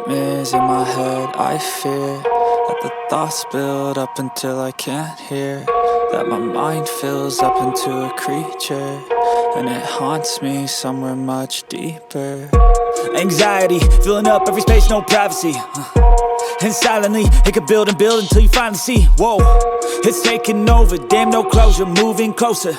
nightmares in my head, I fear that the thoughts build up until I can't hear, that my mind fills up into a creature, and it haunts me somewhere much deeper. Anxiety, filling up every space, no privacy. And silently, it could build and build until you finally see, whoa, it's taking over, damn, no closure, moving closer.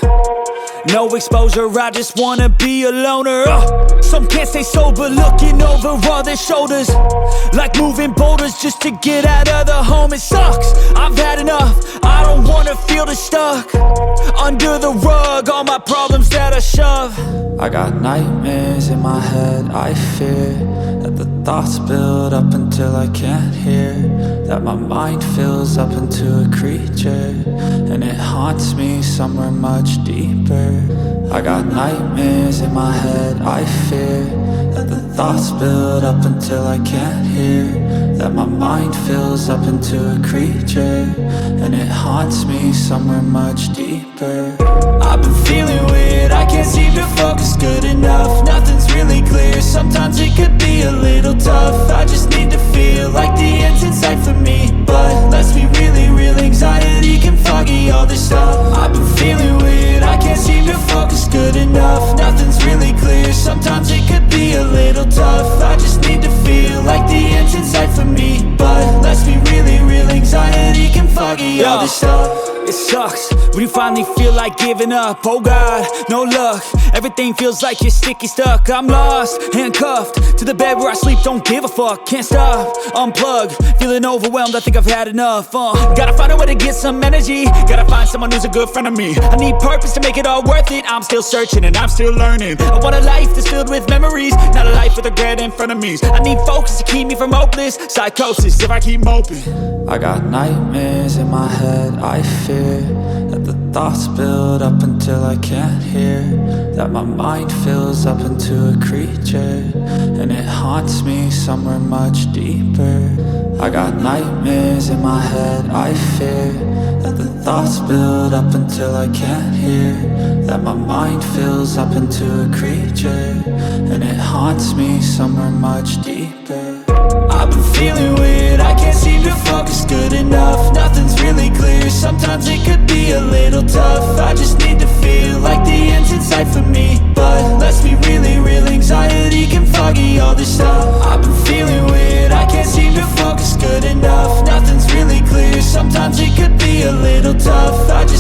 No exposure, I just wanna be a loner. Some can't stay sober, looking over all their shoulders, like moving boulders just to get out of the home. It sucks, I've had enough, I don't wanna feel the stuck under the rug, all my problems that I shove. I got nightmares in my head, I fear that the thoughts build up until I can't hear, that my mind fills up into a creature, and it haunts me somewhere much deeper. I got nightmares in my head, I fear that the thoughts build up until I can't hear, that my mind fills up into a creature, and it haunts me somewhere much deeper. I've been feeling weird, I can't seem to focus good enough. Nothing's really clear, sometimes it could be a little tough. I just need to feel like the end's in sight for me, but let's be really real, anxiety can foggy all this stuff. I've been feeling weird, I can't seem to focus good enough. Nothing's really clear, sometimes it could be a little tough. I just need to feel like the end's in sight for me, but let's be really real, anxiety can foggy all this stuff. It sucks when you finally feel like giving up. Oh God, no luck, everything feels like you're sticky stuck. I'm lost, handcuffed to the bed where I sleep, don't give a fuck. Can't stop, unplug, feeling overwhelmed, I think I've had enough. Gotta find a way to get some energy, gotta find someone who's a good friend of me. I need purpose to make it all worth it, I'm still searching and I'm still learning. I want a life that's filled with memories, not a life with regret and frenemies. I need focus to keep me from hopeless psychosis if I keep moping. I got nightmares in my head, I fear that the thoughts build up until I can't hear, that my mind fills up into a creature, and it haunts me somewhere much deeper. I got nightmares in my head, I fear that the thoughts build up until I can't hear, that my mind fills up into a creature, and it haunts me somewhere much deeper. I've been feeling weird, I can't seem to focus good enough. Nothing's really clear, sometimes it could be a little tough. I just need to feel like the end's in sight for me, but let's be really real, anxiety can foggy all this stuff. I've been feeling weird, I can't seem to focus good enough. Nothing's really clear, sometimes it could be a little tough. I just